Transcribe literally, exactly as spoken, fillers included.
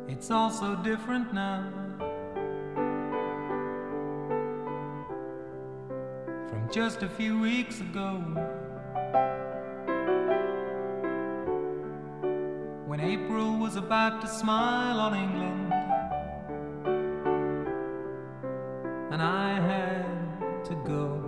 It's all so different now from just a few weeks ago, when April was about to smile on England and I had to go.